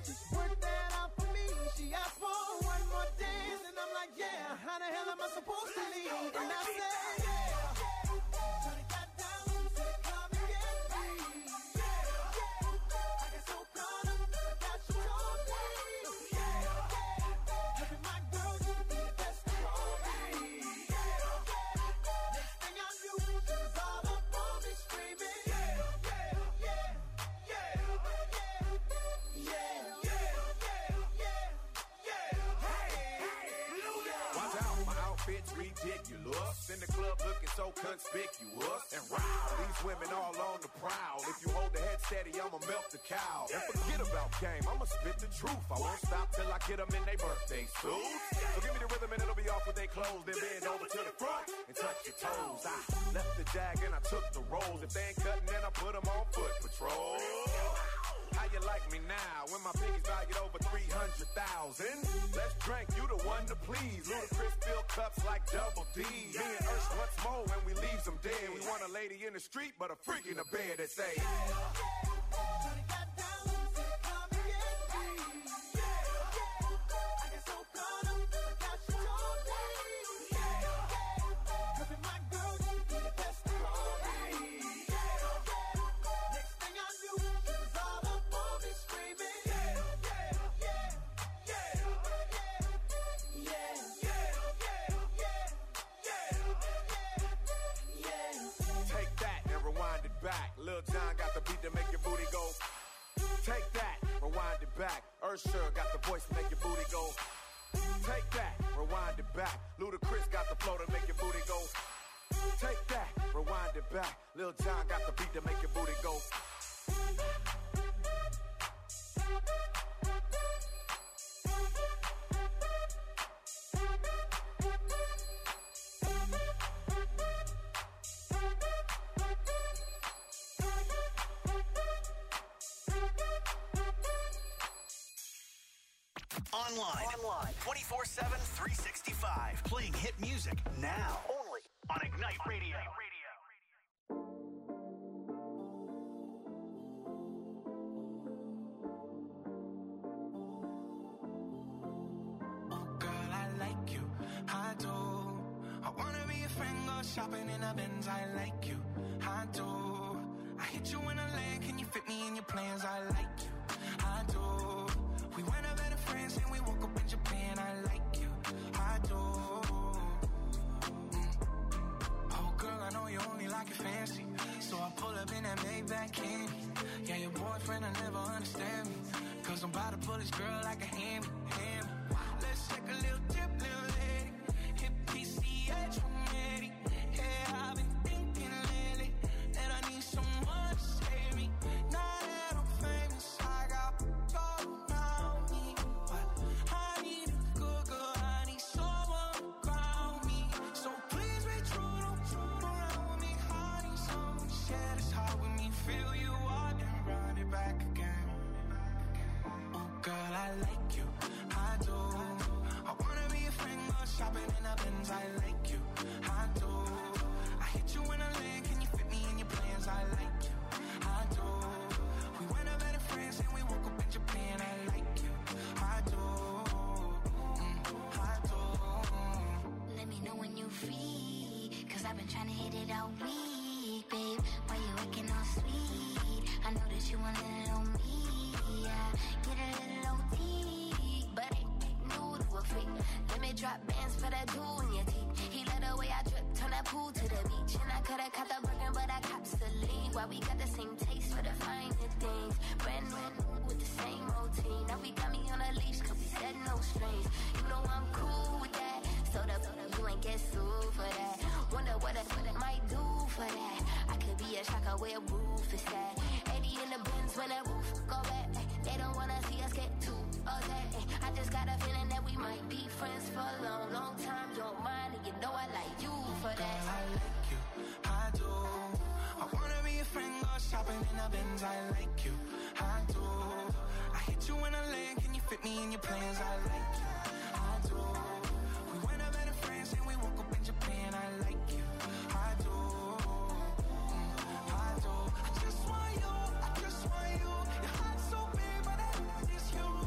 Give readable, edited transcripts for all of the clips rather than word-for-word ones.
just work that out for me. She asked for one more dance, and I'm like, yeah, how the hell am I supposed to leave? And I said, yeah. Shawty got down, said, come and get me. Yeah, I got so caught up, I got you on me. Yeah, having my girl, you be the best for me. Next thing I knew, she was all up on me screaming. Ridiculous. In the club looking so conspicuous. And wow, these women all on the prowl. If you hold the head steady, I'ma melt the cow. And forget about game, I'ma spit the truth. I won't stop till I get them in their birthday suits. So give me the rhythm and it'll be off with their clothes. Then bend over to the front and touch your toes. I left the jag and I took the rolls. If they ain't cutting, then I put them on foot patrol. How you like me now when my pinky's valued over 300,000? Let's drink, you the one to please. Ludacris fill cups like Double D. Me and Ursh once more when we leaves them dead. We want a lady in the street, but a freak in the bed that say, Lil Jon got the beat to make your booty go. Take that, rewind it back. Usher got the voice to make your booty go. Take that, rewind it back. Ludacris got the flow to make your booty go. Take that, rewind it back. Lil Jon got the beat to make your booty go. Online. 24/7, 365. Playing hit music now. Only on Ignite Radio. Oh, girl, I like you. I do. I wanna be a friend, go shopping in a Benz. I like you. I do. I hit you in a land. Can you fit me in your plans? I like you. I do. We went up better friends and we woke up in Japan. I like you, I do. Oh girl, I know you only like it fancy, so I pull up in that Maybach candy. Yeah, your boyfriend will never understand me, cause I'm about to pull this girl like a hammy. Let's take a little dip, little lady. Hit PCH from Eddie. Yeah, I've been thinking lately that I need someone to save me. Now that I'm famous, I got gold. I like you, I do. I wanna be a friend, go shopping in a Benz. I like you, I do. I hit you in a land, can you fit me in your plans? I like you, I do. We went up better friends and we woke up in Japan. I like you, I do. I do. Let me know when you free, cause I've been trying to hit it all week, babe. Why you acting all sweet? I know that you want a little me, yeah. Get a little OT, but ain't new to a freak. Let me drop bands for that dude in your teeth. He let the way I drip, turn that pool to the beach. And I coulda caught the Birkin, but I cops the lead. Why we got the same taste for the finer things. Brand new with the same routine. Now we got me on a leash, cause we said no strings. You know I'm cool with that, so you ain't get sued for that. Wonder what I might do for that. I could be a shocker where roof is at. 80 in the Benz when that roof go back. They don't wanna see us get too upset. I just got a feeling that we might be friends for a long, long time. You don't mind, and you know I like you for that. Girl, I like you, I do. I wanna be a friend, go shopping in a Benz. I like you, I do. I hit you in a land, can you fit me in your plans? I like you, I do. We went up better friends and we woke up in Japan. I like you, I do. I do. I just want you, I just want you. Your heart's so big, but I it's you.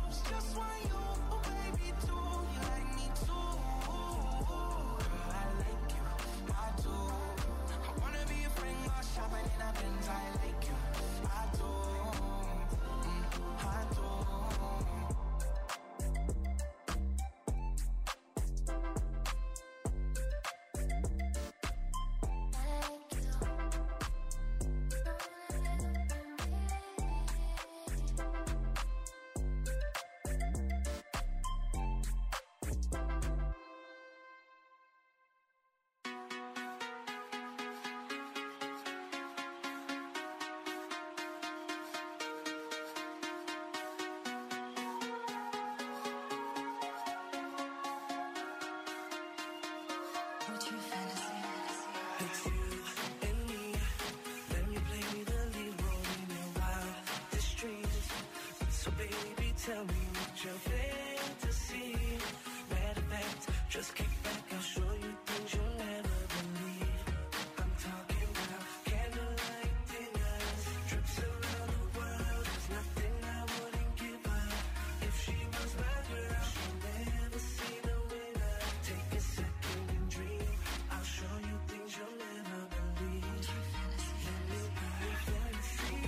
It's you and me. Let me play the lead role in your wildest dreams. So baby, tell me what your fantasy. Matter of fact, just kick back, I'll show you things you'll never believe. I'm talking about candlelight dinners, trips around the world. There's nothing I wouldn't give her. If she was my girl, she'll never see the winner. Take a second and dream. I'll show you things you'll never believe. Let me be your fantasy.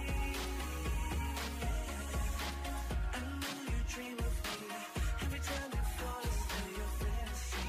I know you dream of me. Every time you fall asleep, your fantasy.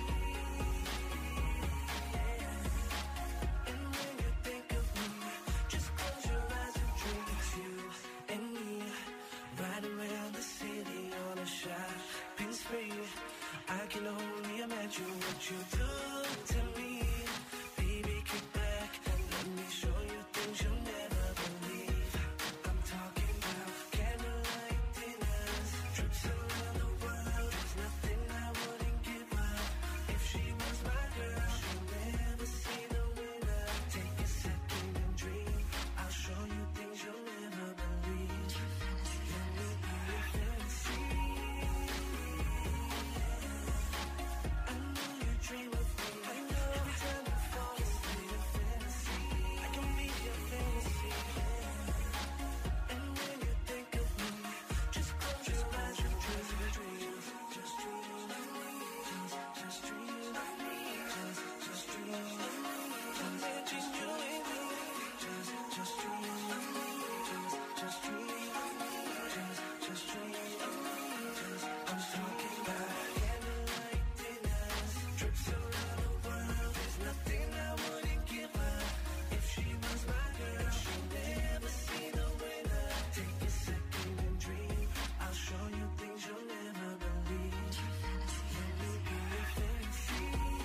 And when you think of me, just close your eyes and dream. It's you and me, riding around the city on a shopping spree. I can only imagine what you do to me. Baby, kick back and let me show you things you'll never believe. I'm talking about candlelight dinners, trips around the world. There's nothing I wouldn't give her. If she was my girl, she'll never see the winner. Take a second and dream. I'll show you things you'll never believe. Let me be your fantasy. I know you dream of me. Every time you fall asleep, your fantasy. I can be your fantasy. And when you think of me, just close your eyes and dream. Just dream of me. Just dream of me. Just dream of me. Just you and me. Just dream of me. Just dream of me. Just dream of me. I'm talking about candlelight dinners, trips around the world. There's nothing I wouldn't give her. If she was my girl, she'll never see the winner. Take a second and dream. I'll show you things you'll never believe. Let me be your fantasy.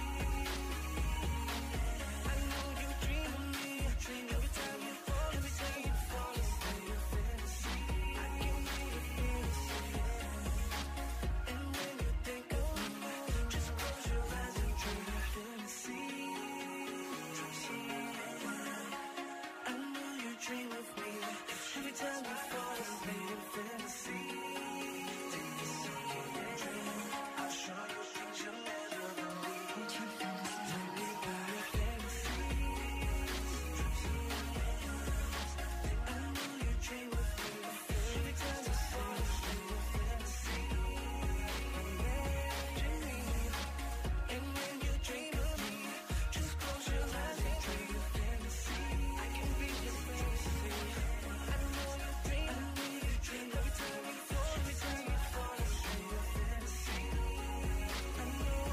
I know you dream of me. Every time you fall asleep, your fantasy. I can be your fantasy. And when you think of me, just close your eyes and dream your fantasy. I know you dream of me. Every time you fall asleep, your fantasy. Take a second and dream. I'll show you things you'll never believe. Let me be your fantasy. I know you dream of me. Every time you fall asleep, your fantasy. And when you dream of me, just close your eyes and dream your fantasy. I can be your fantasy. I know you dream. Every time you fall asleep, your fantasy. I know.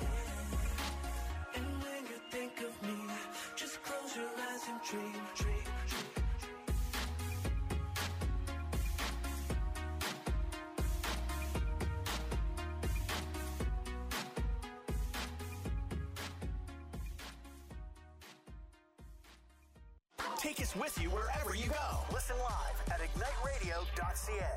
And when you think of me, just close your eyes and dream. Take us with you wherever you go. Listen live at igniteradio.ca.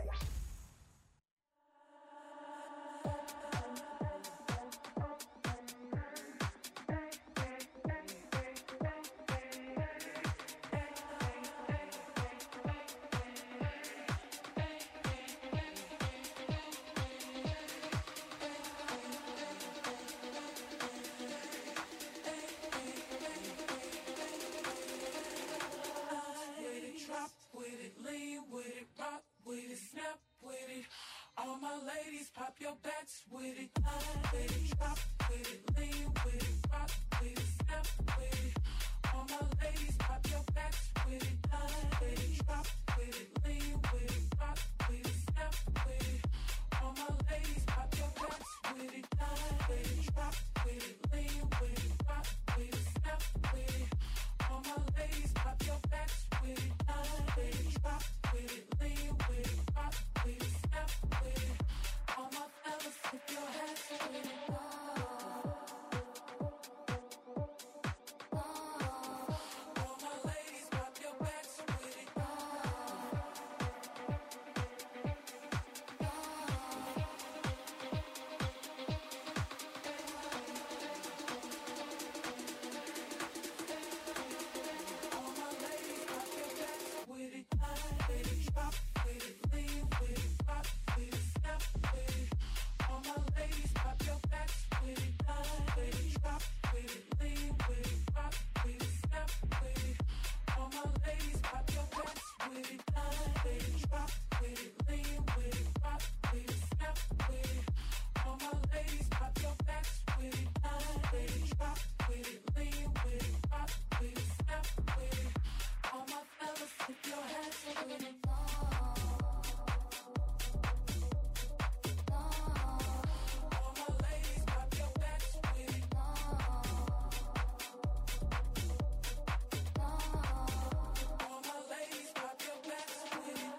With it, drop with it, lean with it, rock with it, snap with it. All my ladies, pop your backs with it. With it, drop with it, lean with it, rock with it, snap with it. All my ladies, pop your backs with it. With it, drop with it, lean with it, rock with it, snap with it. All my ladies, pop your backs with it. With it, drop with it, lean with it, rock with it, snap with it. All my ladies, pop your backs with it. With it, drop with it, lean with it, rock with it, snap with it. All my fellas, if you're with it. All my ladies, pop your backs with it. All my ladies, pop your backs with it.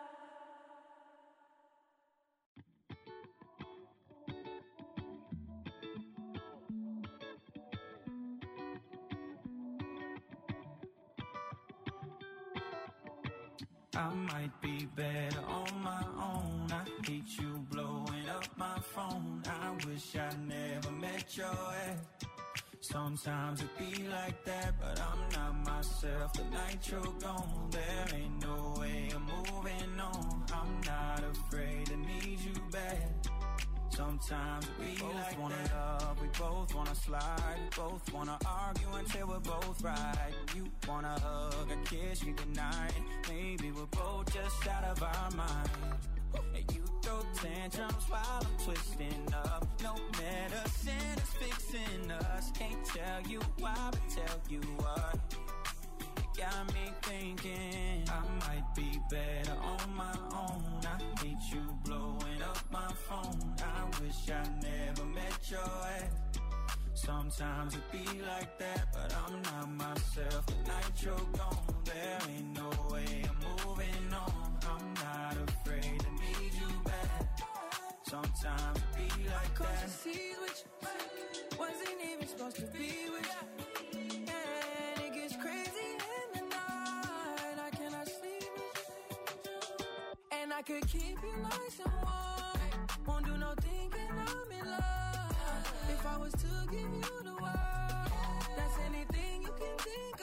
I might be better on my own. I hate you blowing up my phone. I wish I never met your ex. Sometimes it be like that, but I'm not myself. The night you're gone, there ain't no way I'm moving on. I'm not afraid to need you back. Sometimes we both like wanna that. Love, we both wanna slide, we both wanna argue until we're both right. You wanna hug, a kiss you goodnight. Maybe we're both just out of our mind. And you throw tantrums while I'm twisting up. No medicine is fixing us. Can't tell you why, but tell you what. You got me thinking I might be better on my own. I hate you blowing up my phone. I wish I never met your ex. Sometimes it be like that, but I'm not myself. The night you're gone, there ain't no way I'm moving on. I'm not afraid to need you back. Sometimes it be like that. Cause you see what you wasn't even supposed to be with you. And it gets crazy in the night. I cannot sleep with you. And I could keep you nice and warm. Won't do no thinking I'm in love. If I was to give you the world, that's anything you can think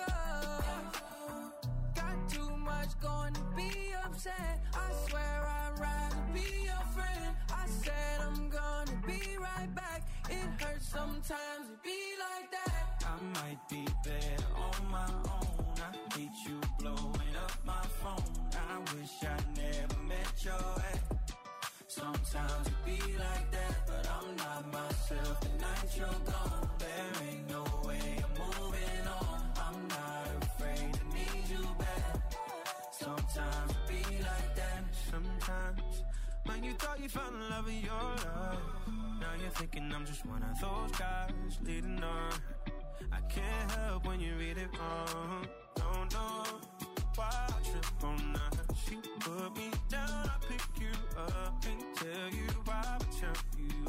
of. Got too much going to be upset. I swear I'd rather be your friend. I said I'm gonna be right back. It hurts sometimes to be like that. I might be better on my own. I hate you blowing up my phone. I wish I never met your ex. Sometimes it be like that, but I'm not myself. The night you're gone, there ain't no way I'm moving on. I'm not afraid to need you back. Sometimes it be like that. Sometimes when you thought you found the love of your life, now you're thinking I'm just one of those guys leading on. I can't help when you read it wrong. Don't know why I trip on that. She put me down, I pick you up and tell you why I tell you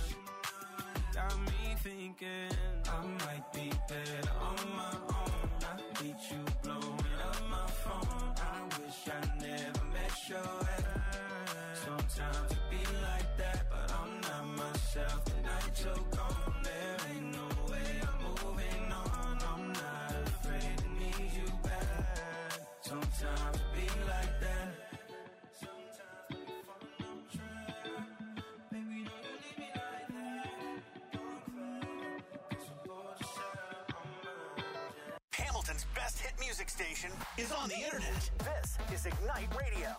up. Got me thinking I might be better on my own. I hate you blowing up my phone. I wish I never met your ex. Sometimes it be like that, but I'm not myself. The night you're gone, there ain't no way I'm moving on. I'm not afraid to need you back. Sometimes it be like that. Sometimes when you fall on track, baby, don't you leave me like that. Don't cry, 'cause we're both just out on mine. Hamilton's best hit music station is on the internet. This is Ignite Radio.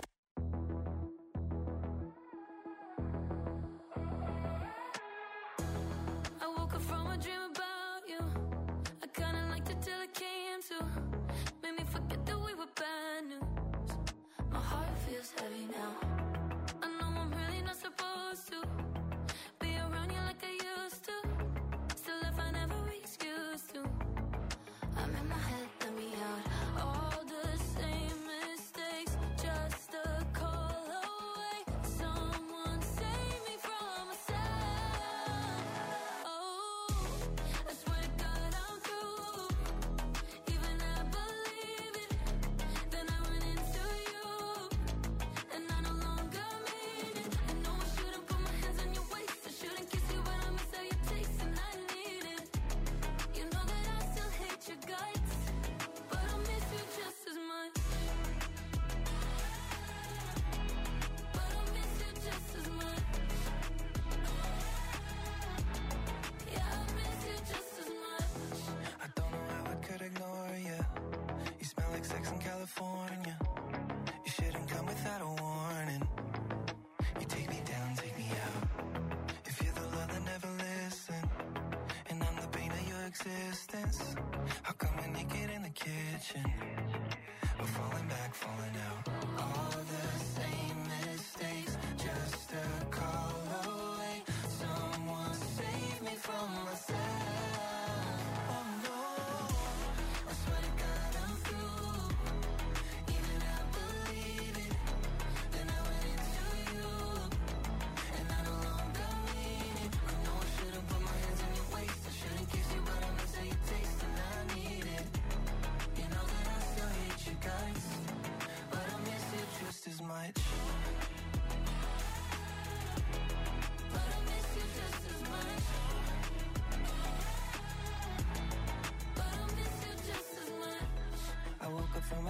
I woke up from a dream about you. I kinda liked it till it came to. Made me forget that we were bad news. My heart feels heavy now. I know I'm really not supposed to be around you like I used to. Still I find every excuse to. I'm in my head, let me out. All the same mistakes, just a call away. Someone save me from myself. Oh, I swear to God I'm through. Even I believe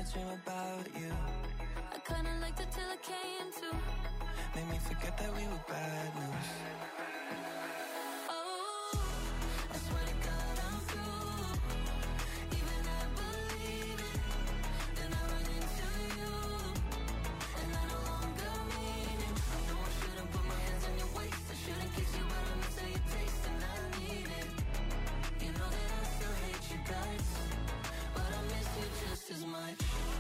dream about you. I kinda liked it till I came to. Made me forget that we were bad news. Oh, I swear to God I'm through. Even I believe it. Then I run into you, and I no longer mean it. I know I shouldn't put my hands on your waist. I shouldn't kiss you, but I miss how you taste, and I need it. You know that I still hate you guys, but I miss you just as much.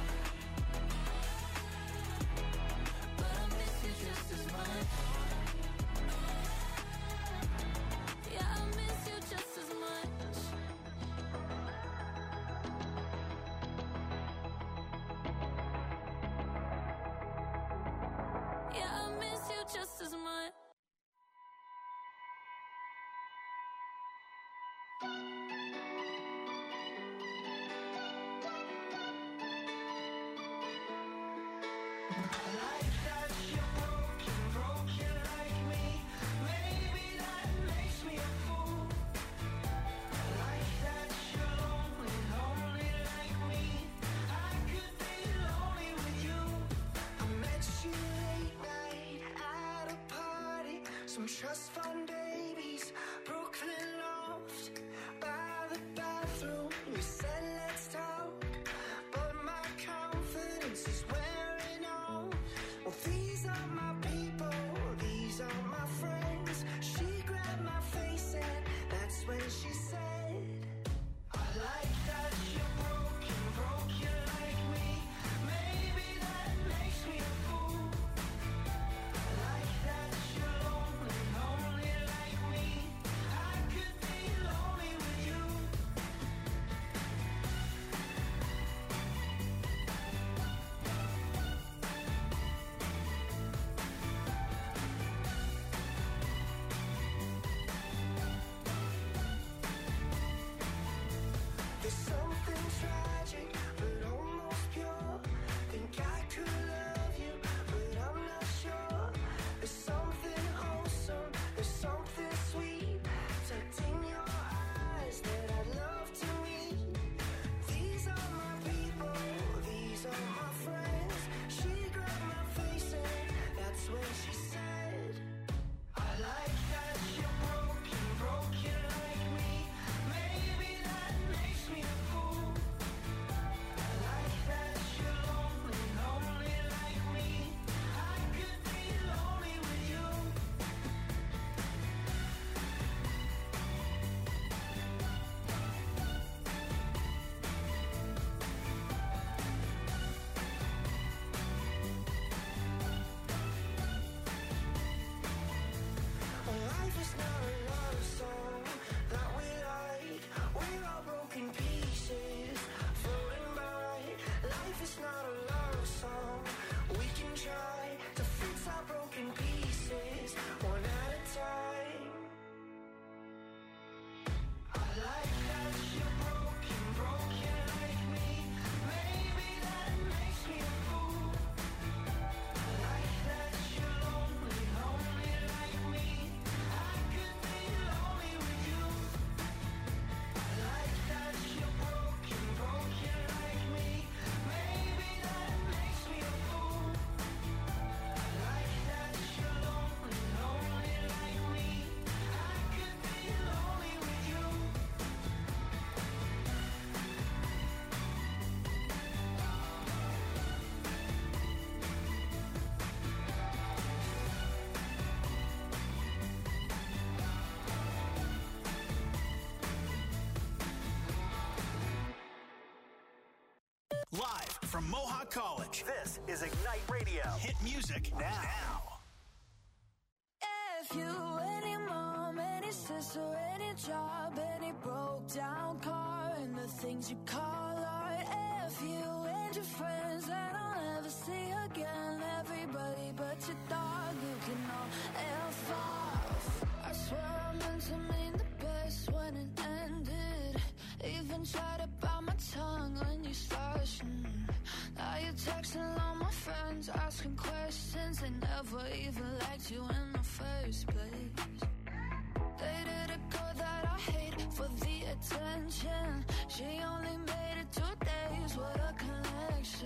But I miss you just as much. Yeah, I miss you just as much. Yeah, I miss you just as much. Some trust fund babies, Brooklyn loft, by the bathroom. You said let's talk, but my confidence is wearing off. Well, these are my people, these are my friends. She grabbed my face and that's when she said, I like that you're broken like me. Maybe that makes me a fool. I like that you're lonely like me. I could be lonely with you. There's something tragic, but almost pure. Think I could love you, but I'm not sure. There's something wholesome, there's something sweet tucked in your eyes that I'd love to meet. These are my people, these are my friends. She grabbed my face and that's when she said, I like that you're broken like me. Maybe that makes me a fool. I like that you're lonely like me. I could be lonely with you. Life is not a love song that we like. We're all broken pieces floating by. Life is not a love song. We can try to fix our broken pieces one at a time. I like that you're broken like me. Maybe that makes me a fool. I like that you're lonely like me. I could be lonely with you. I like that you're broken like me. Maybe that makes me a fool. I like that you're lonely like me. I could be lonely with you. Live from Mohawk College, this is Ignite Radio. Hit music now. If you, any mom, any sister, any job, any broke down car, and the things you call art. If you and your friends that I'll never see again, everybody but your dog, you can all F off. I swear I meant to mean the best when it ended. Even tried to bite my tongue when you started. Now you're texting all my friends, asking questions. They never even liked you in the first place. Dated a girl that I hate for the attention. She only made it 2 days, what a connection.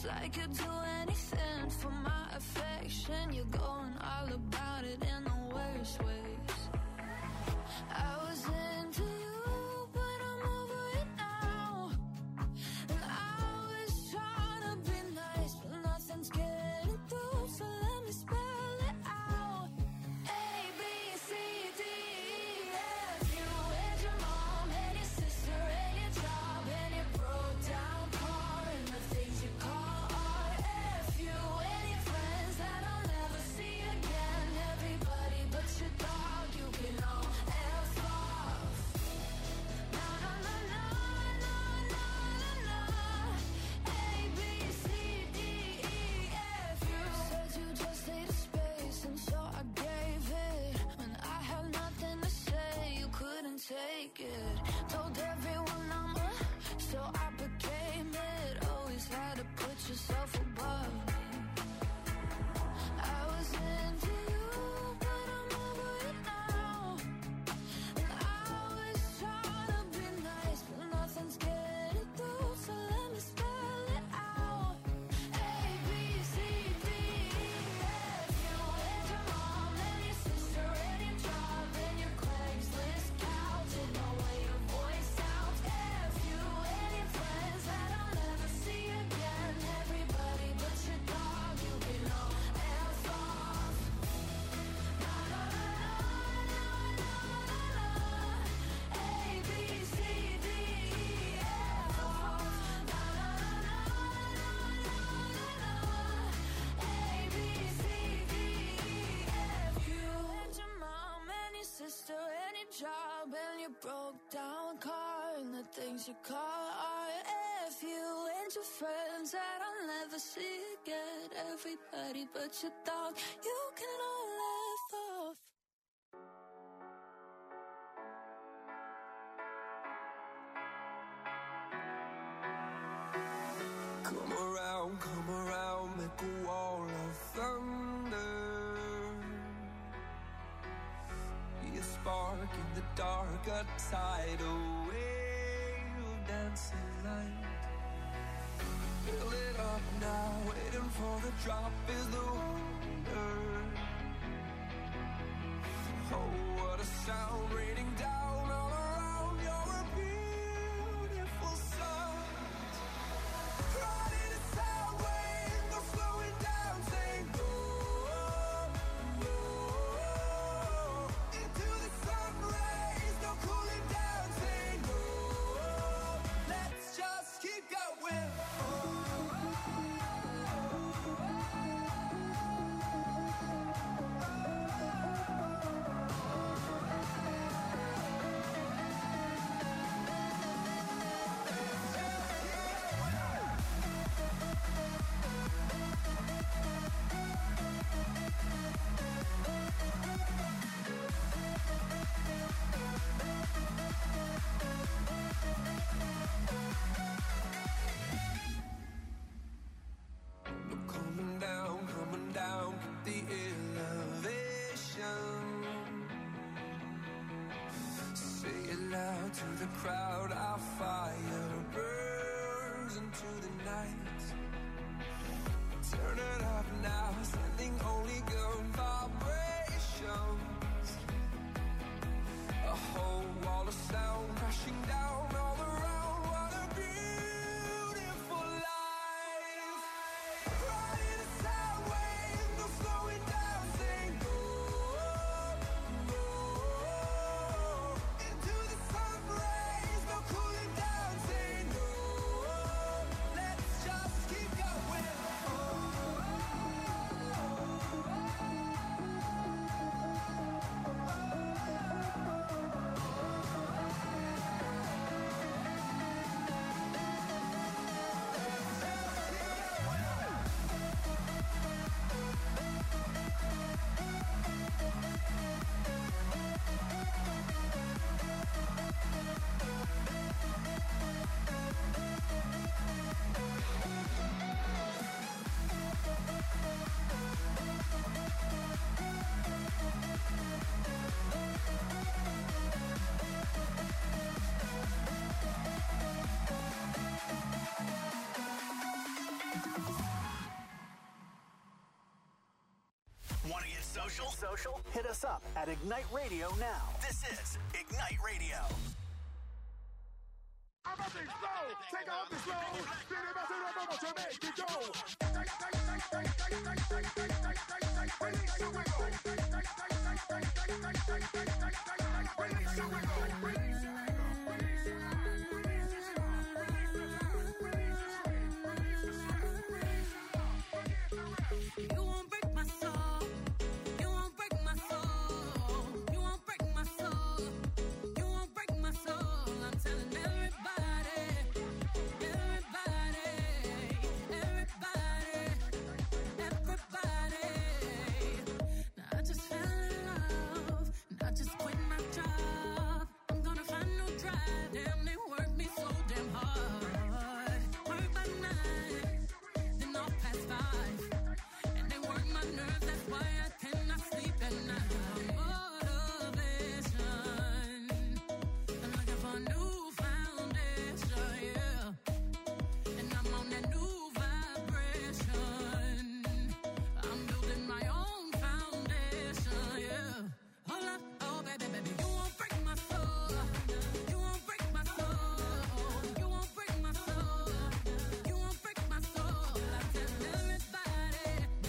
It's like you'd do anything for my affection. You're going all about it in the worst ways. I was into you, but I'm over it now. And I was trying to be nice, but nothing's getting through, so let me spell it out. A, B, C, D, E, F. You and your mom and your sister and your job and your broke down car and the things you call art. F, you and your friends that I'll never see again. Everybody but your dog, you can all F off. Na na na na na na na na. A, B, C, D, E, F. You said you just needed space, and so I gave it. When I had nothing to say, you couldn't take it. Told everyone I'm a, so I became it. Always had to put yourself above me. I was into you, but I'm over it now. And I was trying to be nice, but nothing's getting through, so let me spell it out. A, B, C, D, E, F. You and your mom and your sister and your job and your Craigslist couch and the way your voice sounds. F, you and your friends that I'll never see again. Everybody but your dog, you can all F off. Na na na na na na na. A, B, C, D, E, F off. Na na na na na na na. A, B, C, D, E, F. You and your mom and your sister and your job and your broke down car and the things you call art. F, you and your friends that I'll never see again. Everybody but your dog, you can all laugh off. Come around, make a wall of thunder. Be a spark in the dark, a tidal wave of dancing light. Fill it up now, waiting for the drop is the wonder. Oh, what a sound raining down all around. You're a beautiful sight. Riding a sound wave, no slowing down, saying go, go. Into the sun rays, no cooling down, saying go. Let's just keep going. Coming down, keep the elevation. Say it loud to the crowd, our fire burns into the night. Turn it up now, sending only good vibrations. A whole wall of sound crashing down all around. What a beautiful life. Riding a sound wave, no slowing down, saying go, go. Into the sun rays, no cooling down, saying go. Let's just keep going. Social? Hit us up at Ignite Radio now. This is Ignite Radio. I'm a big flow, take off the slow, spin it back to the bubble to make it go. Release your wiggle. Release your wiggle. You won't break my soul. You won't break my soul. You won't break my soul. You won't break my soul. I'm telling everybody, everybody, everybody, everybody. Now I just fell in love, and I just quit my job. I'm gonna find no drive. Damn, they work me so damn hard. Work by 9, then off past 5. Nerves, that's why I cannot sleep at night. Motivation, I'm looking for a new foundation, yeah. And I'm on that new vibration. I'm building my own foundation, yeah. Hold up, oh baby, baby, you won't break my soul. You won't break my soul. You won't break my soul. You won't break my soul. I tell everybody.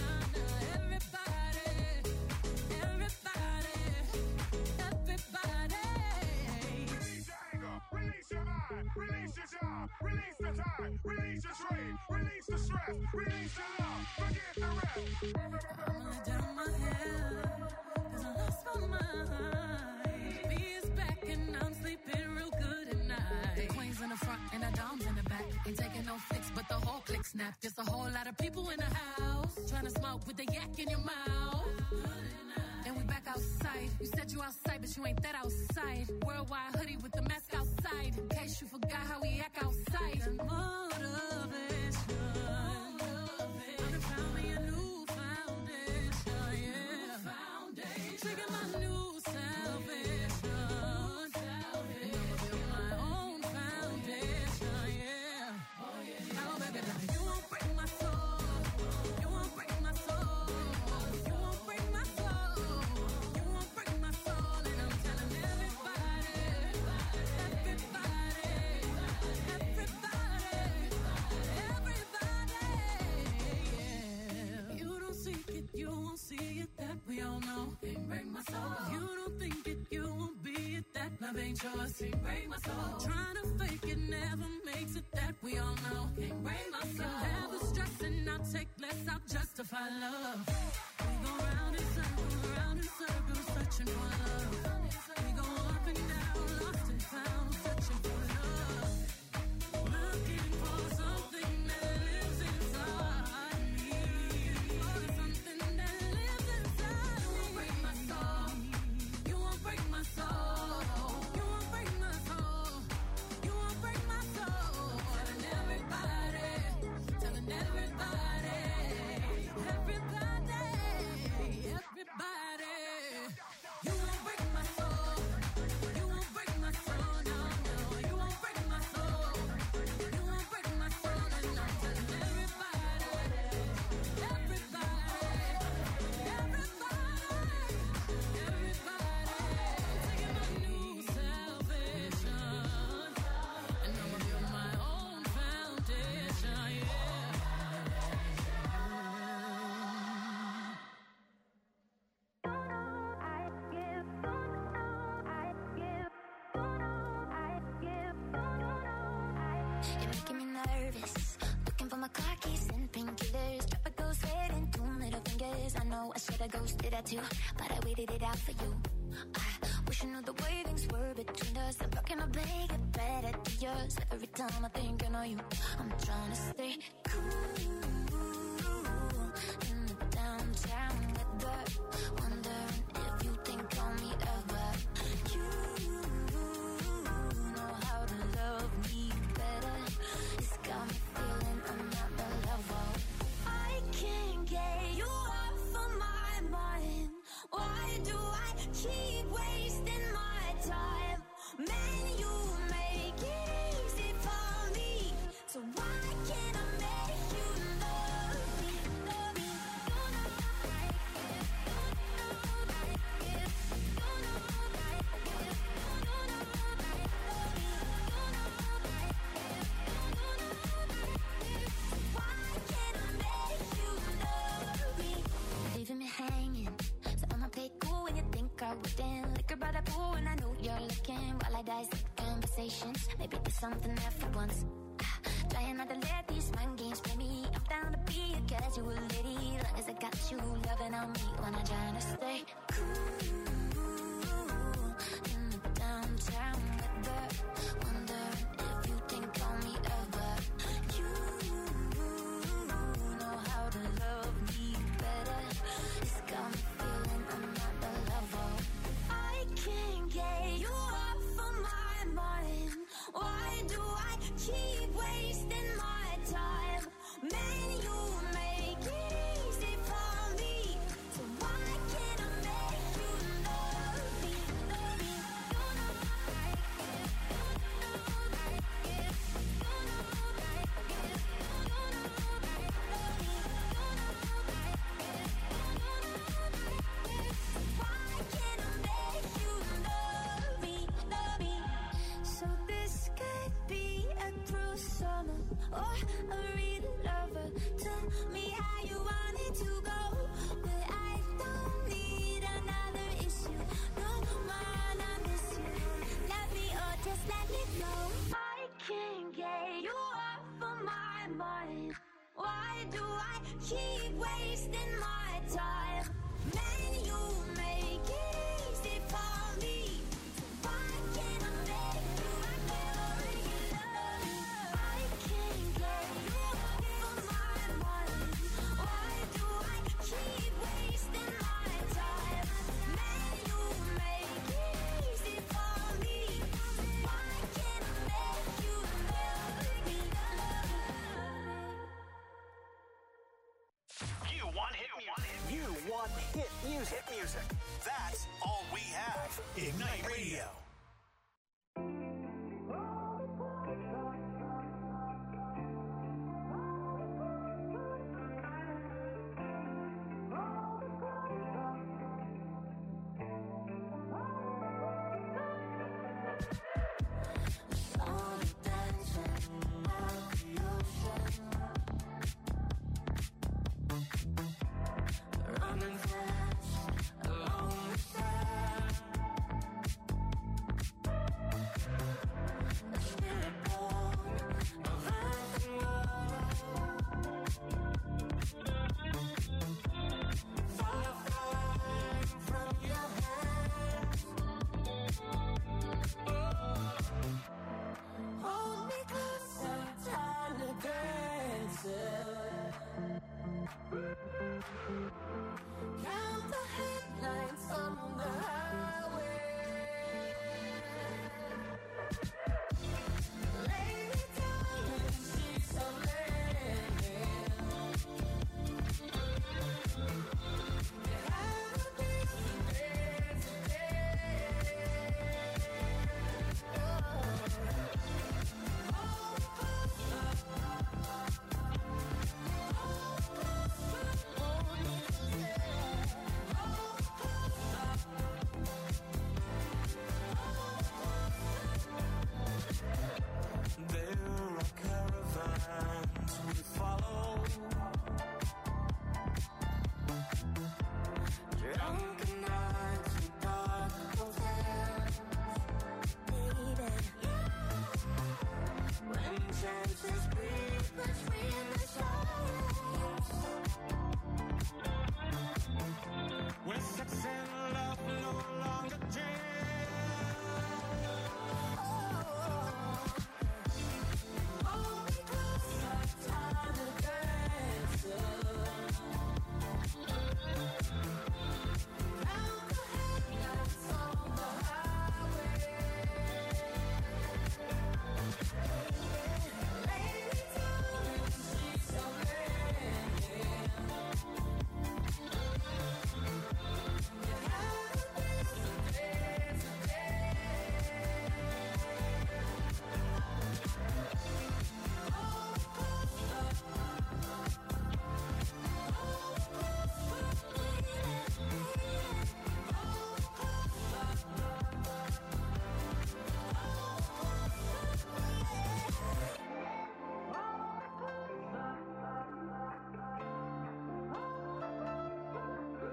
Release your job, release the time, release your strain, release the stress, release your love, forget the rest. I'm gonna down my head, 'cause I lost my mind. B is back and I'm sleeping real good at night. The queen's in the front and the dom's in the back. Ain't taking no flicks, but the whole click snap. Just a whole lot of people in the house, trying to smoke with the yak in your mouth. And we back outside. You said you outside, but you ain't that outside. Worldwide hoodie with the mask outside. In case you forgot how we act outside. Motivation. I found me a new foundation, yeah. Trigger my new salvation. And I'ma build my own foundation, yeah. Oh, baby, baby, you won't break my soul. You won't break my soul. You won't break my soul. You won't break my soul. And I'm telling everybody, everybody, yeah. You don't seek it, you won't see it, that we all know. Can't break my soul. You don't think it, you won't be it, that love ain't yours. Can't break my soul. Trying to fake it never makes it, that we all know. Can't break my soul. Never stressing, I'll take less, I'll justify love. We go round in circles, searching for love. We go up and down, lost and found, searching for love. Looking for something that lives inside me. For something that lives inside me. You won't break my soul. You won't break my soul. You won't break my soul. You won't break my soul. Telling everybody, telling everybody, everybody, everybody. You won't break my soul. You won't break my soul. No, no, you won't break my soul. You won't break my soul. And I'm telling everybody, everybody, everybody, taking my new salvation. And I'ma build my own foundation, yeah. You're making me nervous. Looking for my car keys and painkillers. Drop a ghost head and 2 middle fingers. I know I should've ghosted that too, but I waited it out for you. I wish I knew the way things were between us. I'm rocking my bag, get better to yours. Every time I think I know you, I'm trying to stay cool in the downtown weather. Wondering if you think on me ever. You know how to love me better. It's got me feeling I'm not the level. I can't get you off of my mind. Why do I keep wasting my time? Man, you make it easy for me. So why can't dissect conversations. Maybe there's something there for once. Trying not to let these mind games play me. I'm down to be a casual lady, long as I got you loving on me when I'm trying to stay cool in the downtown weather. Wondering if you think on me ever. You know how to love me better. It's got me feeling I'm not the lover. I can't get you off of my mind. Why do I keep wasting my time? Man, you make it easy for me. So why can't I make you love me? Love me. You know I like it. You know I like it. You know I like it. You know I like it. Love me. You know I like it. You know I like it. So why can't I make you love me? Love me. So this could be a cruel summer or a real lover. Tell me how you want it to go, but I don't need another issue. No man, I miss you. Love me or just let me go. I can't get you off of my mind. Why do I keep wasting my time? Man, you make it easy for me. So why can't I make you love me? I can't get you off of my mind. Why do I keep wasting my time? Man, you make it easy for me. Why can't I make you love me? You want hit music. You want hit music. Hit music. That's all we have. Ignite Radio. Running fast along the side.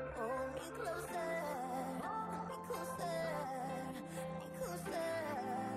closer, me closer, me closer.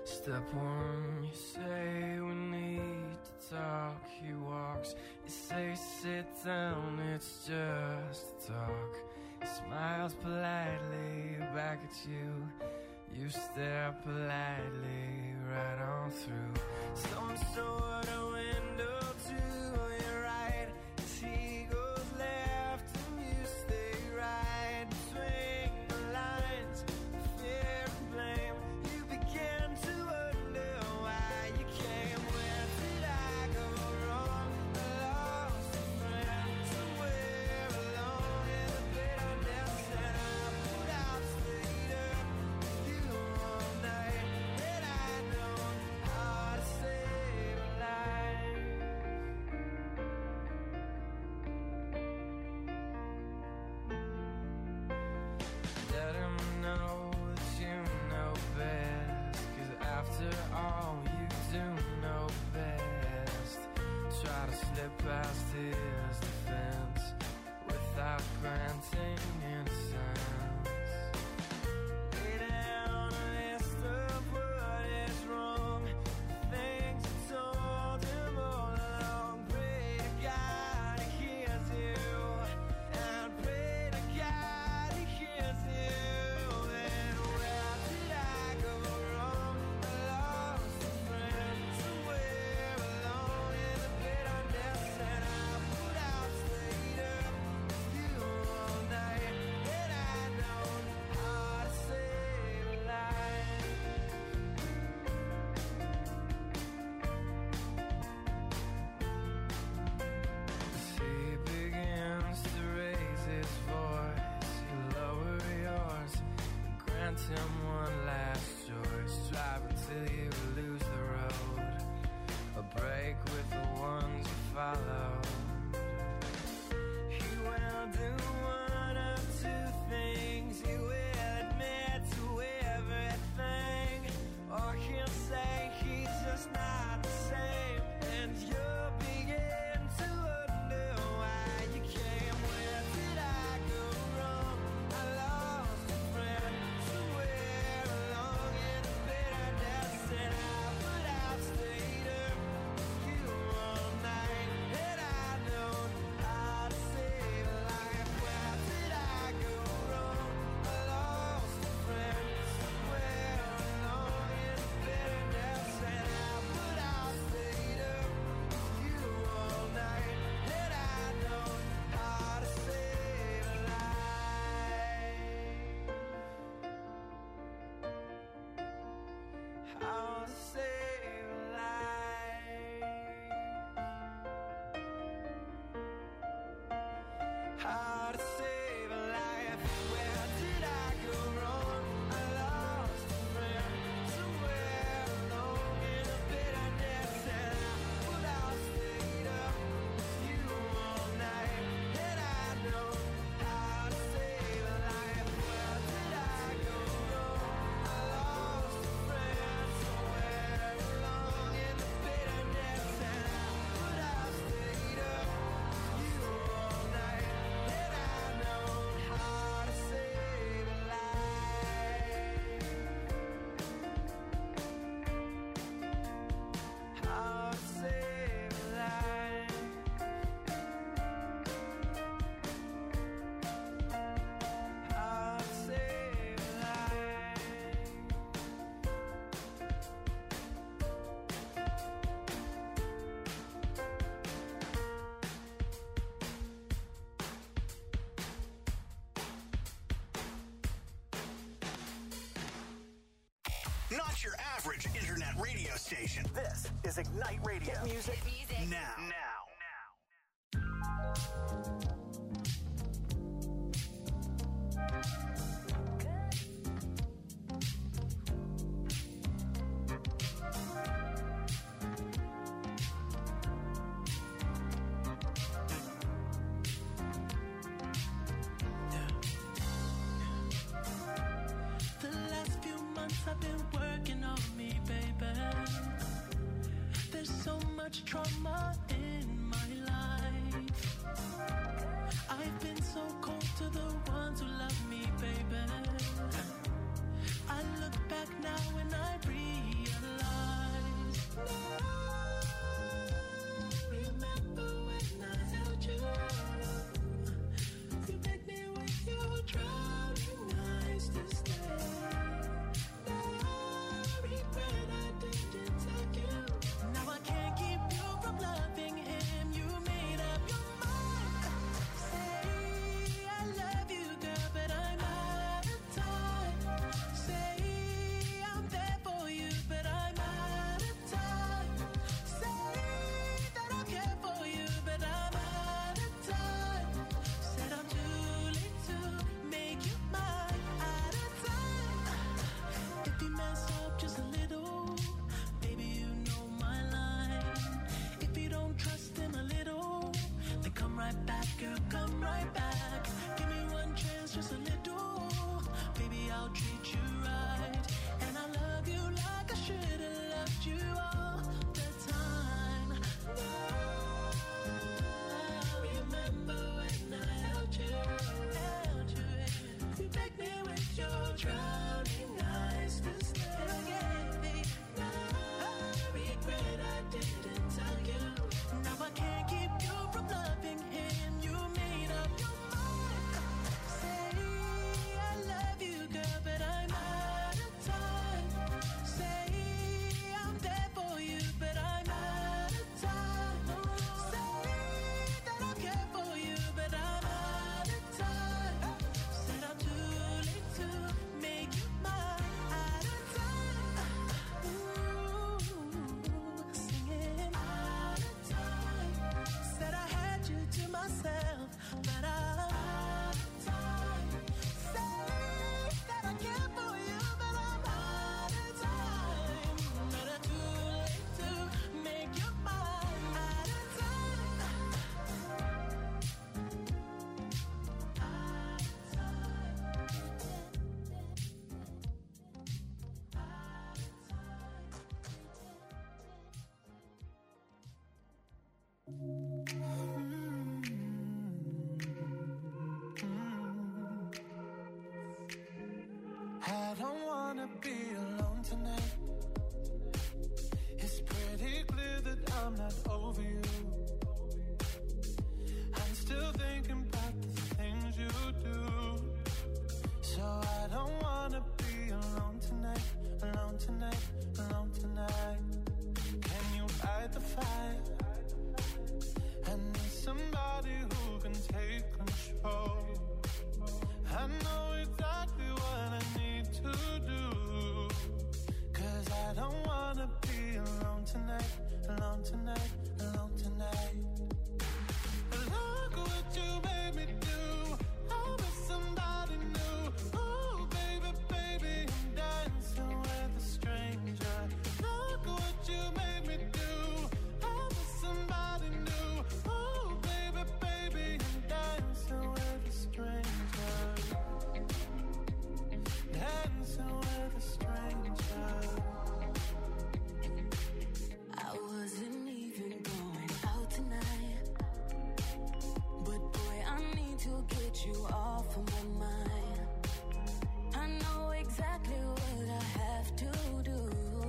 Step one, you say we need to talk. He walks, you say sit down, it's just talk. He smiles politely back at you. You stare politely right on through some sort of window to your right. As he goes left and you stay right between the lines of fear and blame. You begin to wonder why you came. Where did I go wrong? I lost a friend somewhere along in the bitterness, and I put out stayed up with you all night. And I know how to save a life. Let him know that you know best, 'cause after all you do know best. Try to slip past his defense without granting innocence. Lay down a list of what is wrong, things you told him all along. Pray to God he hears you, and pray to God he hears you. And where did I go wrong? I lost a friend somewhere alone in the bitterness, and I put out stayed up with you all night. And I know how to save a life. As he begins to raise his voice, you lower yours and grant him one last choice. Drive until you lose the road, a break with the ones you follow. He will do one of two things. He will admit to everything, or he'll say he's just not the same, and you'll begin to wonder why you came. Where did I go wrong? I lost a friend somewhere along in the bitterness, and I put out stayed up with you all night. And I know how to save a life. Where did I go wrong? I lost a friend somewhere along in the bitterness, and I put out stayed up with you all night. And I know how to save a life. How to save a life. How to save a life. Where did I go wrong? I lost a friend somewhere alone in the bitterness, and I put out stayed up with you all night. And I know how to save a life. Where did I go wrong? I lost a friend somewhere along in the bitterness, and I put out stayed up with you all night. And I know how to save a life. How to save a life. How to save a life. Not your average internet radio station. This is Ignite Radio. Hit music now. The last few months I've been working on me, baby. There's so much trauma in my life. I've been so cold to the ones who love me, baby. I look back now and I realize wanna be alone tonight. It's pretty clear that I'm not over you. I'm still thinking about the things you do. So I don't wanna be alone tonight, alone tonight, alone tonight. Can you fight the fire? I need somebody who can take control. I know exactly what I need to do. 'Cause I don't wanna be alone tonight, alone tonight, alone tonight. Look what you made me do. I was somebody new. Oh, baby, baby, I'm dancing with a stranger. Look what you made me do. I was somebody new. Oh, baby, baby, I'm dancing with a stranger. Dancing with a stranger. I wasn't even going out tonight, but boy, I need to get you off of my mind. I know exactly what I have to do.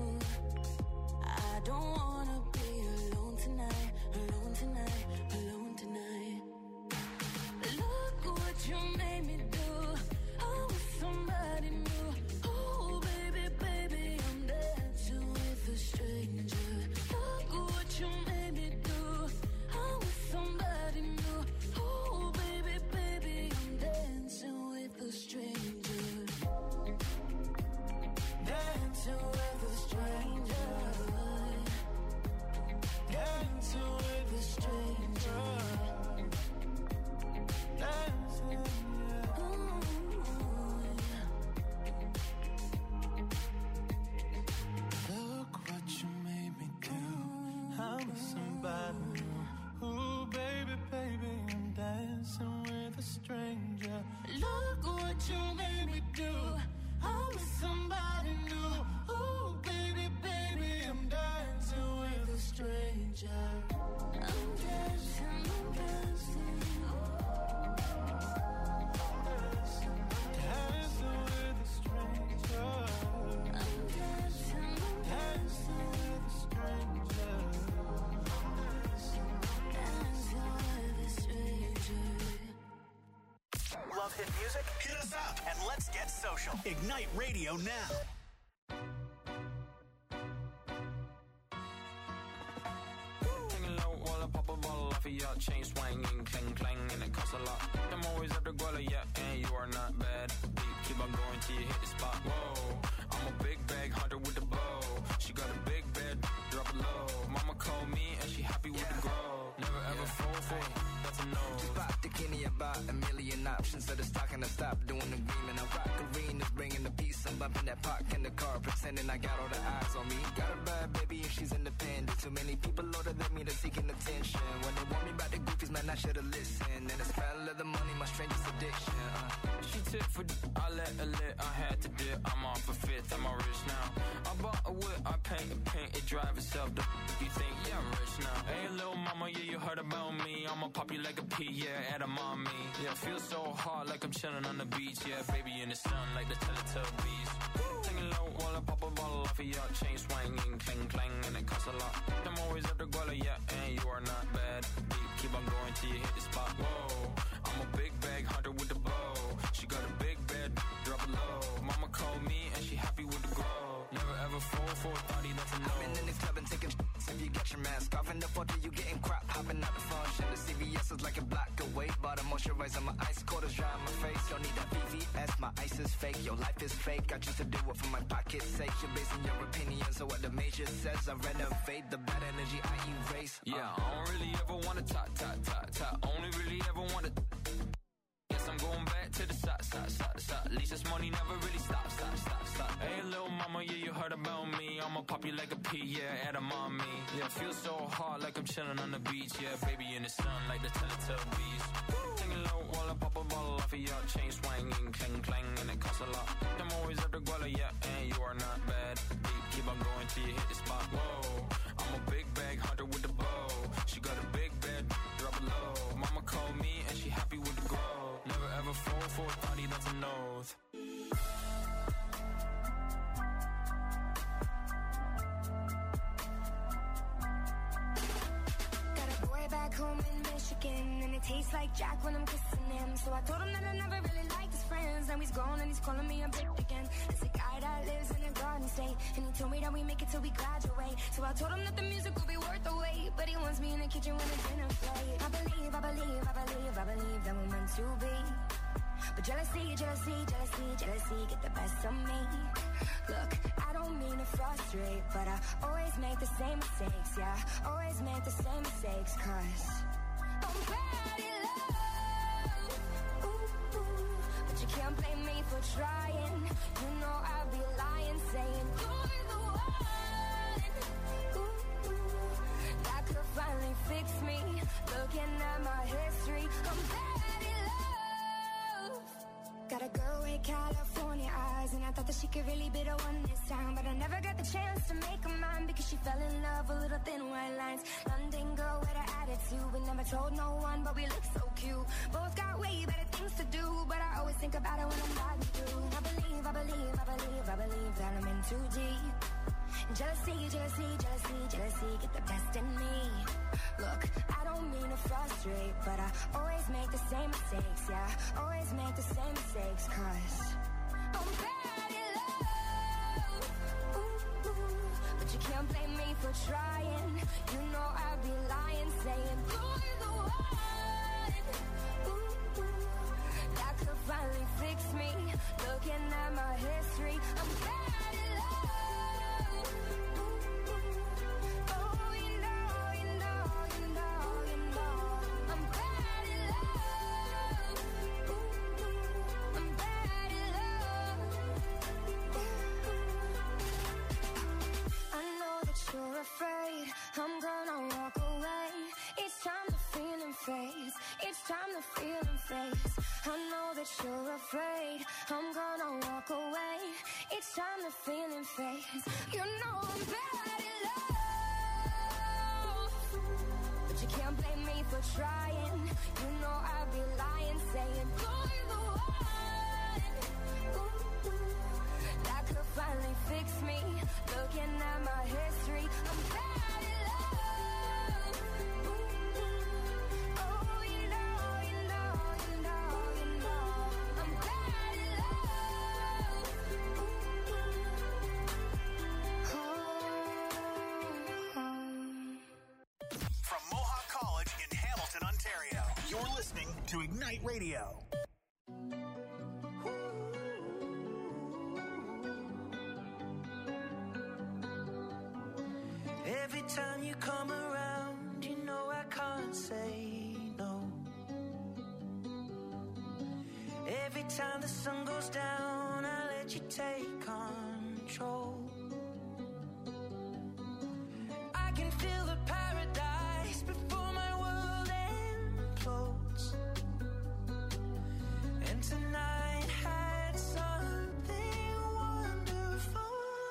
I don't wanna be alone tonight, alone tonight, alone tonight. Look what you made me do. I was somebody new. Oh, baby, baby, I'm dancing with a stranger. Look what you made me do. I was somebody new. Oh, baby, baby, I'm dancing with a stranger. Dancing with a stranger. Dancing with a stranger. Dancing, yeah. Look what you made me do. I was somebody new. Ooh, baby, baby, I'm dancing with a stranger. Look what you made me do. I was somebody new. Ooh, baby, baby, I'm dancing with a stranger. I'm dancing, I'm dancing. Dancing with a stranger. I'm dancing, I'm Dancing with a stranger. dancing with a stranger. Love hit music? Hit us up and let's get social. Ignite Radio now. Taking low while I pop a bottle off of your chain swinging, clang clang, and it costs a lot. I'm always after Guala, yeah, and you are not bad. Deep, keep on going till you hit the spot. Whoa, I'm a big bag hunter with the bow. She got a big bed, drop it low. Mama called me and she happy with the grow. Never ever fall for it, that's a no. Just pop the Kenny about a million options. So the stock and I stop doing the green. And I rock arenas, bringing the peace. I'm bumping that park in the car, pretending I got all the eyes on me. Got a bad baby and she's independent. Too many people older than me, they're seeking attention. When they want me about the goofies, man, I should've listened. And the smell of the money, my strangest addiction. She tip for I let her lit, I had to dip. I'm off a fifth, I'm all rich now. I bought a whip, I paint it drive itself. You think, yeah, I'm rich now. Hey, little mama, yeah, you heard about me. I'ma pop you like a pea, yeah, at a mommy. Yeah, feel so hot like I'm chilling on the beach. Yeah, baby in the sun like the Teletubbies. Singing low while I pop a bottle off of your chain swinging, clang clang, and it costs a lot. I'm always after Guala, yeah, and you are not bad. Deep, keep on going till you hit the spot. Whoa, I'm a big bag hunter with the bow. She got a big bed, drop it low. Mama called me and she happy with the grow. Never ever fall for a thotty, that's a no. I've been in the club and taking shots. If you get your mask off in the photo, you getting crap. Hopping out the function. The CVS is like a block away. Bought a moisturizer, my ice quarters dry on my face. Don't need that VVS, my ice is fake. Your life is fake. I choose to do it for my pocket's sake. You're basing your opinions on what the major says. I renovate the bad energy I erase. Yeah, I don't really ever wanna top. Only really ever wanna. Guess I'm going back to the side. At least this money never really stops. Hey, little mama, yeah, you heard about me. I'ma pop you like a pea, yeah, at a mommy. Yeah, feel so hot like I'm chilling on the beach. Yeah, baby in the sun like the Teletubbies. Singing low while I pop a bottle off of your chain swinging, clang clang, and it costs a lot. I'm always after Guala, yeah, and you are not bad. Deep, keep on going till you hit the spot. Whoa, I'm a big bag hunter with the bow. She got a big bed, drop it low. Mama called me and she happy with the grow. Never ever fall for a thotty, that's a nose. home in Michigan, and it tastes like Jack when I'm kissing him. So I told him that I never really liked his friends. Now he's gone and he's calling me a bitch again. It's a guy that lives in a garden state, and he told me that we make it till we graduate. So I told him that the music will be worth the wait, but he wants me in the kitchen when the dinner plate. I believe that we're meant to be. But jealousy get the best of me. Look, I don't mean to frustrate, but I always make the same mistakes, yeah. Always make the same mistakes, cause I'm bad in love. Ooh, ooh. But you can't blame me for trying. You know I'd be lying, saying you're the one. Ooh, ooh. That could finally fix me. Looking at my history, I'm bad in love. Got a girl with California eyes, and I thought that she could really be the one this time, but I never got the chance to make her mine because she fell in love with little thin white lines. London girl with an attitude, we never told no one, but we look so cute. Both got way better things to do, but I always think about it when I'm riding through. I believe that I'm in too deep. Jealousy get the best in me. Look, I don't mean to frustrate, but I always make the same mistakes, yeah. Always make the same mistakes, cause I'm bad in love. Ooh, ooh. But you can't blame me for trying. You know I'd be lying, saying you're the one. Ooh, ooh. That could finally fix me. Looking at my history, I'm bad in love. You're afraid I'm gonna walk away. It's time the feeling fades. It's time the feeling fades. I know that you're afraid I'm gonna walk away. It's time the feeling fades. You know I'm bad in love, but you can't blame me for trying. You know I'd be lying, saying you're the one. Ooh, ooh. That could finally fix me. Looking at my history, I'm bad in love. Ooh, ooh. Oh, you know, I'm bad in love. Ooh, ooh. From Mohawk College in Hamilton, Ontario, you're listening to Ignite Radio. Every time you come around, you know I can't say no. Every time the sun goes down, I let you take control. I can feel the paradise before my world implodes. And tonight had something wonderful.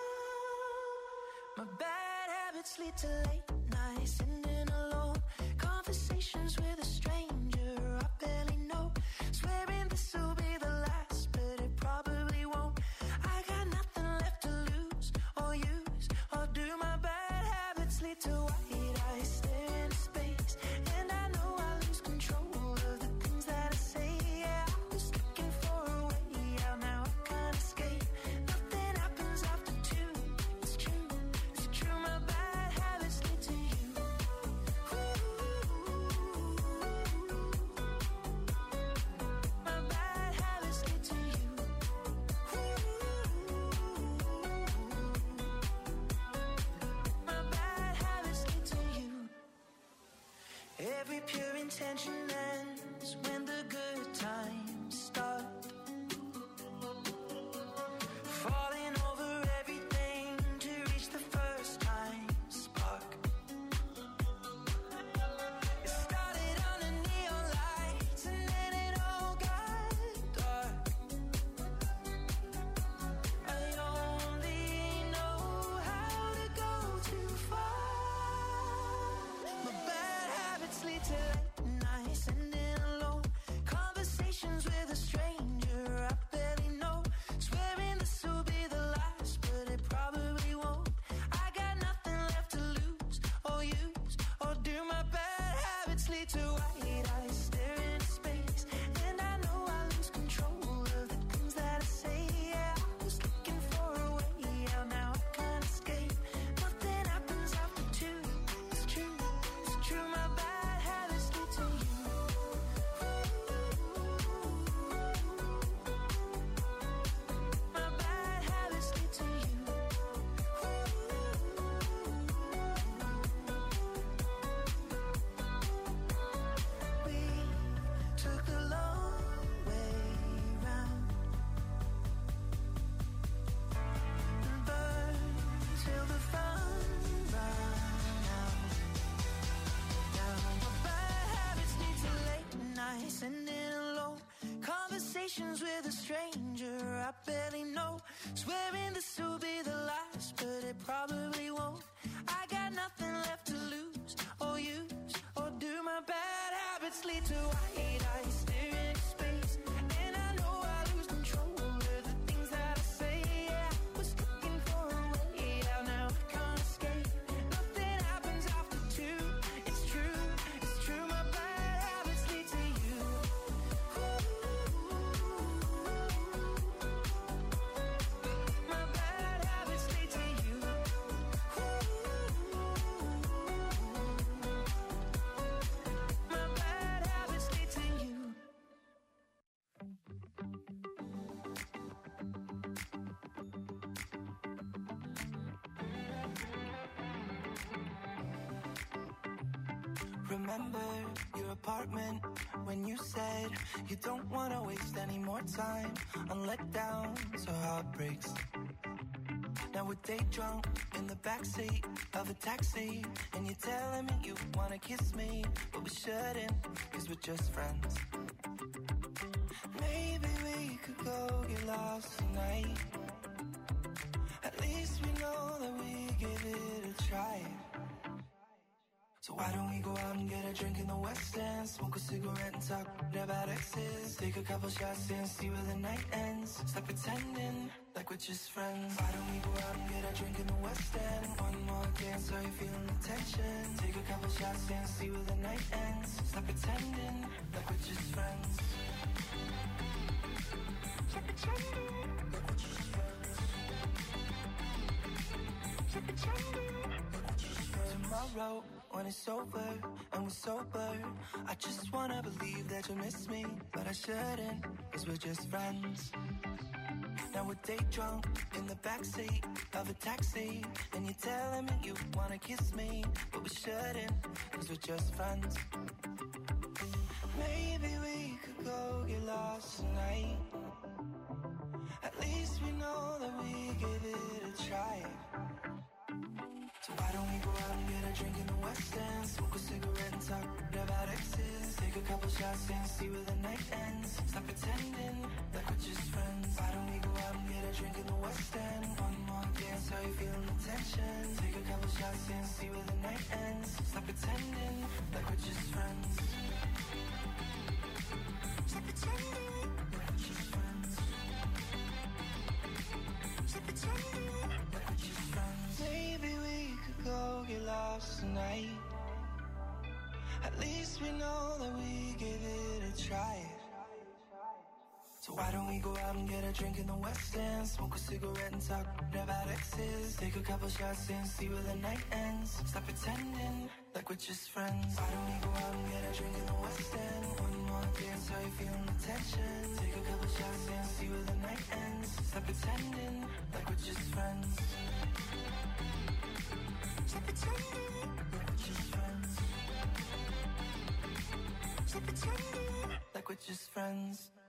My bad habits lead to late nights, sitting alone. Conversations with a stranger I barely know. Swearing this will be the last, but it probably won't. I got nothing left to lose or use or do. My bad habits lead to white eyes stare into space, and I know I lose control of the things that I say. Yeah, I was looking for a way out, now I can't escape. Nothing happens after two. It's true, it's true. My bad habits lead to you. My bad habits lead to you. My bad habits lead to you. Every pure intention ends when the good times start. Falling over everything to reach the first time spark. It started under neon lights and then it all got dark. I only know how to go too far. My bad habits lead to late nights, lead to white eyes stare into space. And I know I lose control of the things that I say. Yeah, I was looking for a way out, now I can't escape. Nothing happens after two. It's true, it's true. My bad habits lead to you. My bad habits lead to you. We took the long way round and burned till the fun ran out. Now my bad habits lead to late nights and in alone conversations with a stranger I barely know. Swearing this will be the last, but it probably won't. I got nothing left to lose or use or do. My bad habits lead to white eyes staring into space. And I know I lose control of the things that I say. Yeah, I was looking for a way out, now I can't escape. Nothing happens after two. It's true, it's true. My bad habits lead to you. My bad habits lead to you. My bad habits lead to you. Remember your apartment when you said you don't want to waste any more time on letdowns or heartbreaks. Now we're day drunk in the backseat of a taxi, and you're telling me you want to kiss me, but we shouldn't, cause we're just friends. Maybe we could go get lost tonight. At least we know that we give it a try. So why don't we go out and get a drink in the West End, smoke a cigarette and talk about exes, take a couple shots and see where the night ends. Stop pretending like we're just friends. Why don't we go out and get a drink in the West End? One more dance, are you feeling the tension? Take a couple shots and see where the night ends. Stop pretending like we're just friends. Stop pretending like we're just friends. Stop pretending like we're just friends. Tomorrow when it's over and we're sober, I just wanna believe that you'll miss me, but I shouldn't, cause we're just friends. Now we're day drunk in the backseat of a taxi, and you're telling me you wanna kiss me, but we shouldn't, cause we're just friends. Maybe we could go get lost tonight. At least we know that we give it a try. So why don't we go out and get a drink in the West End, smoke a cigarette and talk about exes, take a couple shots and see where the night ends. Stop pretending like we're just friends. Why don't we go out and get a drink in the West End? One more dance, are you feeling the tension? Take a couple shots and see where the night ends. Stop pretending like we're just friends. Stop pretending like we're just friends. Stop pretending like we're just friends. Maybe we could go get lost tonight. At least we know that we give it a try. So why don't we go out and get a drink in the West End, smoke a cigarette and talk about exes, take a couple shots and see where the night ends. Stop pretending like we're just friends. Why don't we go out and get a drink in the West End? One more dance, are you feeling the tension? Take a couple shots and see where the night ends. Stop pretending like we're just friends. Stop pretending like we're just friends. Stop pretending like we're just friends.